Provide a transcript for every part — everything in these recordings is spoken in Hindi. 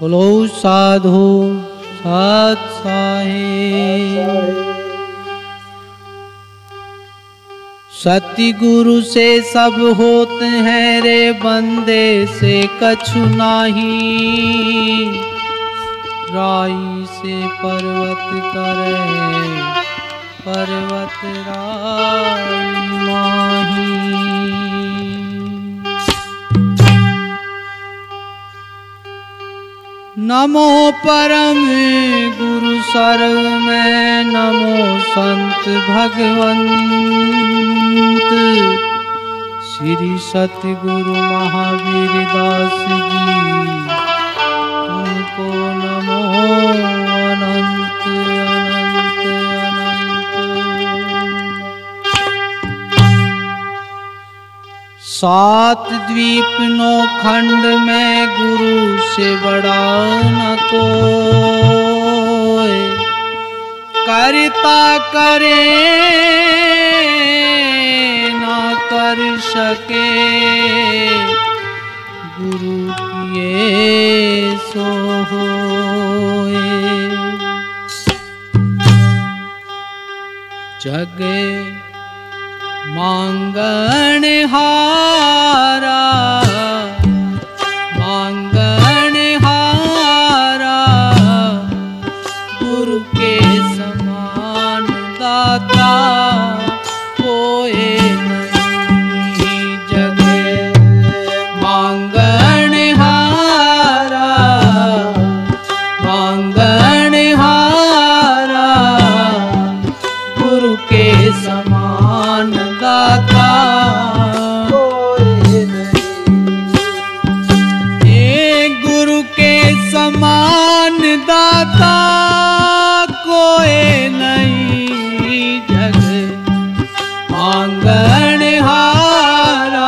बोलो साधु सत साहिब। सतगुरु से सब होते हैं रे, बंदे से कछु नाही। राई से पर्वत करे, पर्वत राई माही। नमो परम गुरु सर्व में, नमो संत भगवंत। श्री सतगुरु महावीर दास जी, तुमको नमो अनंत अनंत अनंत। सात द्वीप नौ खंड में गुरु से बड़ा न कोई। करता करे ना कर सके, गुरु किए सो होए। जगे मांगन हारा, मांगन हारा, गुरु के समान दाता कोई नहीं। जगे मांगन हारा, मांगन हारा, गुरु के समान दाता कोई नहीं। एक गुरु के समान दाता कोई नहीं। जग मांगन हारा,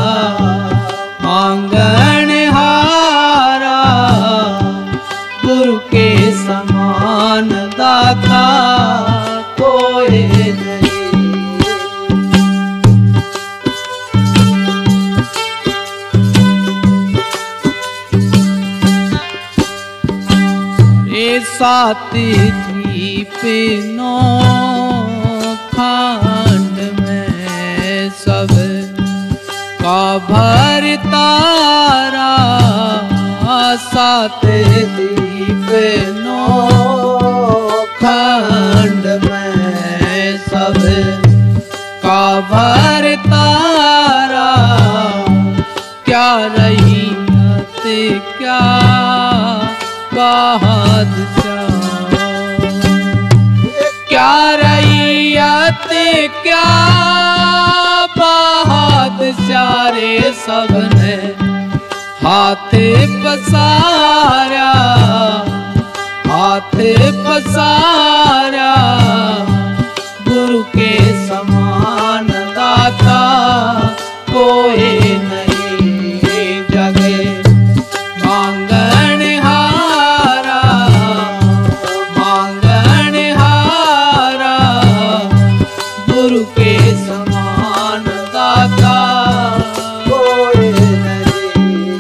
मांगन हारा, गुरु के समान दाता कोई नहीं। सात द्वीप नौ खंड में सब का भरतारा। सात द्वीप नौ खंड में सब का भरतारा। क्या रहीमत क्या बादशाह, क्या रईयत क्या बादशाह रे। सबने हाथ पसारा, हाथ पसारा, गुरु के समान दाता कोई नहीं। जगे मांगन हारा, मांगन हारा, गुरु के समान दाता कोई नहीं।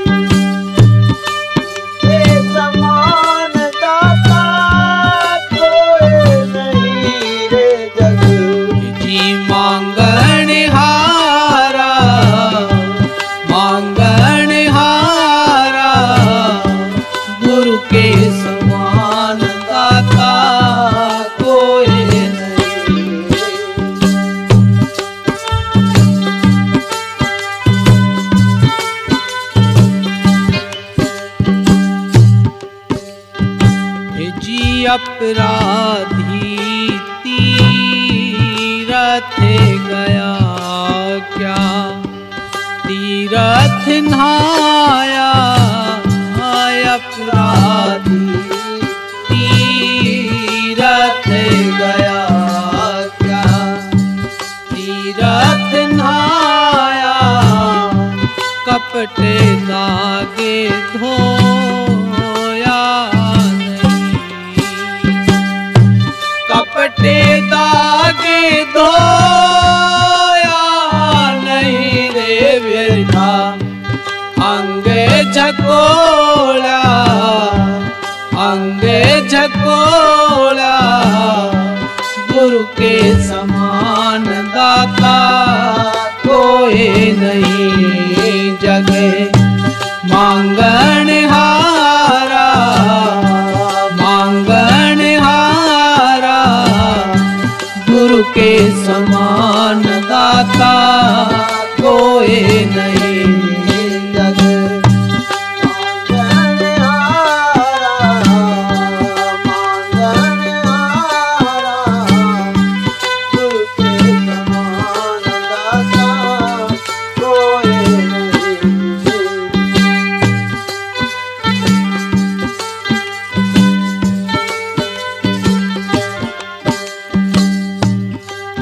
के समान दाता कोई नहीं रे। जग जी मांगन हारा, मांगन हारा, गुरु के समान दाता कोई नहीं। जी अपराधी तीरथ गया क्या, तीरथ नहाया। अपराधी तीरथ गया क्या, तीरथ नहाया। कपट दागे धोया नहीं, कपट दागे धोया नहीं रे। व्यर्था अंग झकोला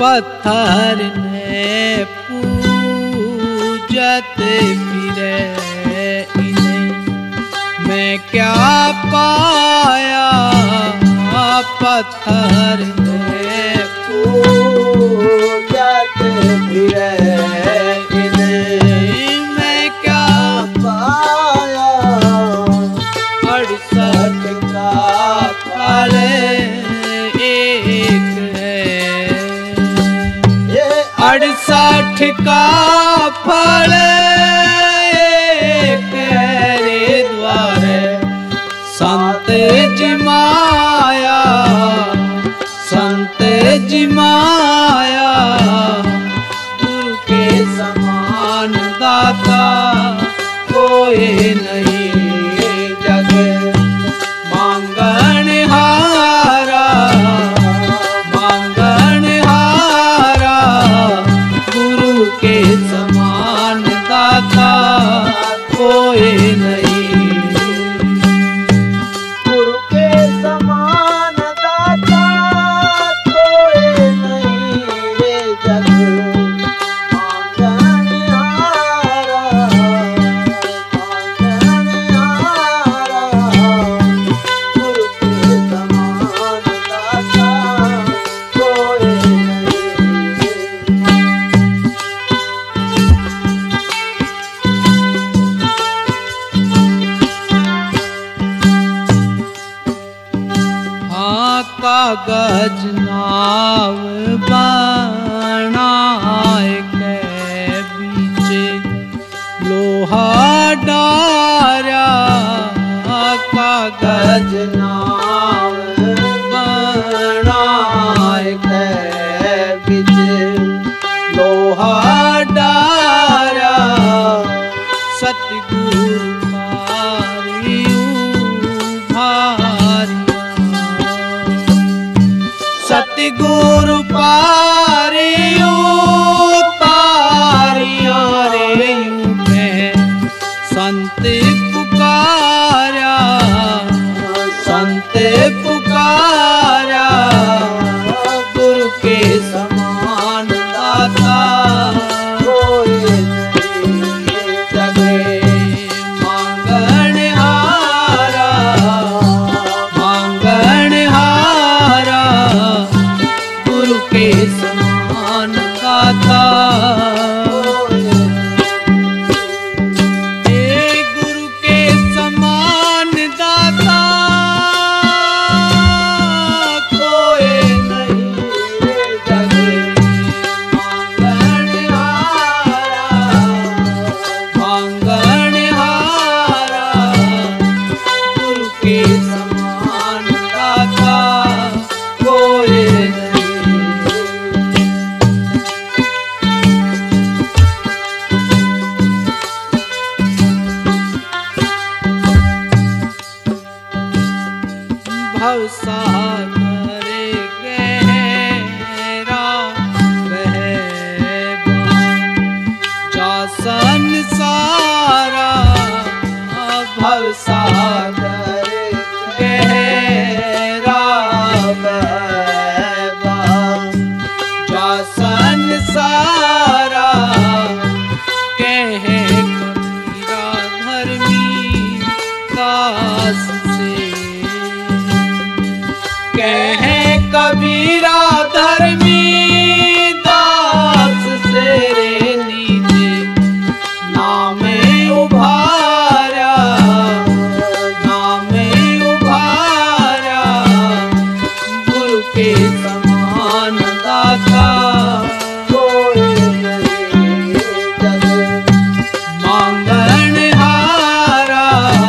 पत्थर ने पूजत फिरे इन्हें, मैं क्या पाया पत्थर ने पूजत फिरे इन्हें, मैं क्या पाया 68 का फल एक है, 68 का फल एक रे द्वारे संत जी माया, संत जी माया, गुरु के समान दाता कोई नहीं जग, मांगन हारा, मांगन हारा, गुरु के समान दाता कोई नहीं, गुरु के समान दाता कोई नहीं रे जग, मांगन हारा, मांगन हारा, गुरु के समान दाता कोई नहीं। कागज नाव बनाए के बीचे लोहा डारा, कागज नाव बनाए के बीचे लोहा डारा, सतगुरु सतगुरु पारियो तारिया रे यूं में संत पुकारा, संत पुकारा, गुरु के समान दाता कोई नहीं जगे, मांगन हारा, मांगन हारा, गुरु के समान दाता, हे गुरु के समान दाता कोई नहीं जगे, मांगन हारा, मांगन हारा, गुरु के समान दाता कोई नहीं। भवसागर गहरा बहबान जा संसारा, भवसागर गहरा बहबान जा संसारा, कहे कबीरा धर्मी दास से, कहे कबीरा धर्मी दास से रे नीचे नामे उभारा, नामे उभारा, गुरु के समान दाता कोई नहीं जग, मांगन हारा,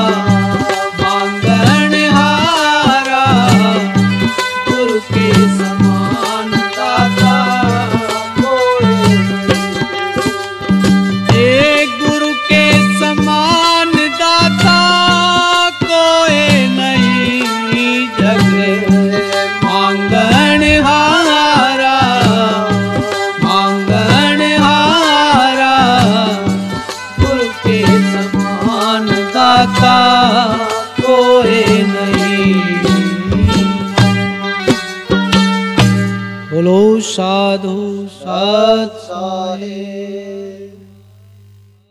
मांगन हारा, गुरु के समान दाता कोई नहीं। हे गुरु के समान दाता कोई नहीं जग, मांगन हारा, मांगन हारा, गुरु के समान दाता कोई नहीं। बोलो साधु सत साहेब